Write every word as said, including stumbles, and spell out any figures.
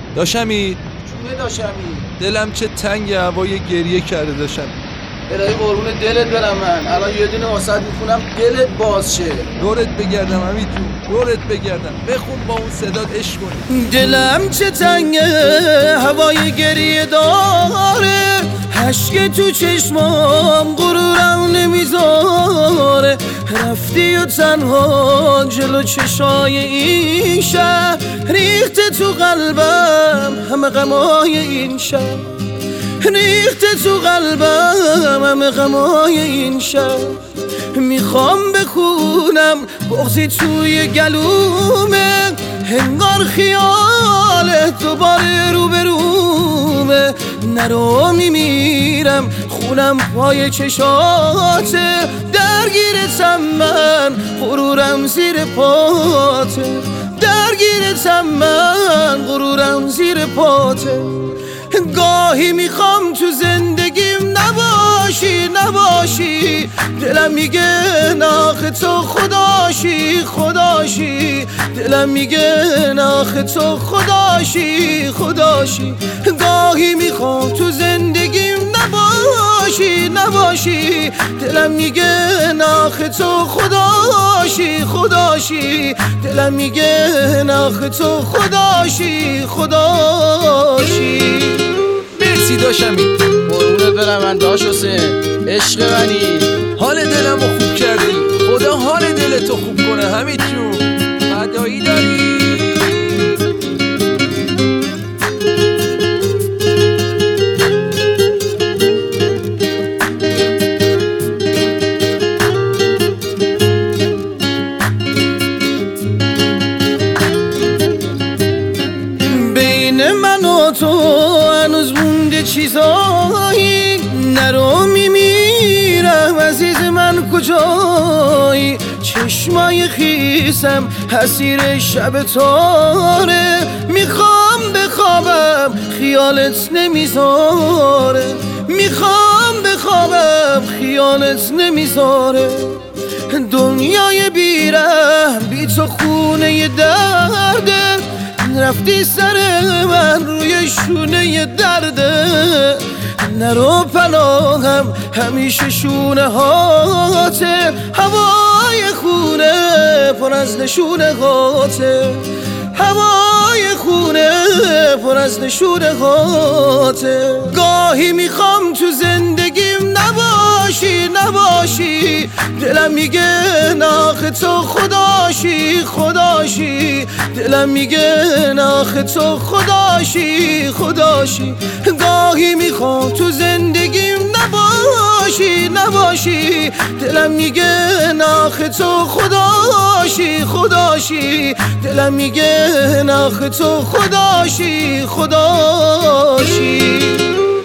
داشمی چونه داشمی دلم چه تنگ هوای گریه کرده داشمی. الهی قربون دلت برم، من الان یه دونه واسط میخونم دلت باز شه. دورت بگردم حمید جون، دورت بگردم، بخون با اون صدات عشق کنی. دلم چه تنگه هوای گریه داره، اشک تو چشمام غرورم نمیذاره. رفتی و تنها جلو چشای این شهر، ریخته تو قلبم همه غمای این شهر، ریخته تو قلبم همه غمای این شهر. میخوام بخونم بغضی توی گلومه، هنگار خیالت دوباره روبرومه. نرو میمیرم خونم پای چشاته، درگیرتم من غرورم زیر پاته، درگیرتم من غرورم زیر پاته. گاهی میخوام تو زندگیم نباشی نباشی، دلم میگه ناخ تو خداشی خداشی، دلم میگه ناخ تو خداشی خداشی. گاهی میخوام تو زندگیم نباشی نباشی، دلم میگه ناخ تو خداشی خداشی، دلم میگه ناخ تو خداشی خداشی. مرسی داشمی، قربونت برم من داش حسین، عشق منی. حال دلمو خوب کردی، خدا حال دلتو خوب کنه حمید جون. فدایی داری. بین من و تو هنوز مونده چیزایی، نرو میمیرم عزیز من کجایی. چشمای خیسم حسیر شب تاره، میخوام بخوابم خیالت نمیذاره، میخوام بخوابم خیالت نمیذاره. دنیای بیرحم بی تو خونه درده، رفتی سر من روی شونه درده. نرو پناهم همیشه شونه هاته، هوای خونه پر از نشونه هاته، هوای خونه پر از نشونه هاته. گاهی میخوام تو زندگیم نباشی نباشی، دلم میگه ناخ تو خداشی خداشی، دلم میگه ناخ تو خداشی خداشی. گاهی میخوام تو زندگیم نباشی نباشی، دلم میگه ناخ تو خداشی خداشی، دلم میگه ناخ تو خداشی خداشی.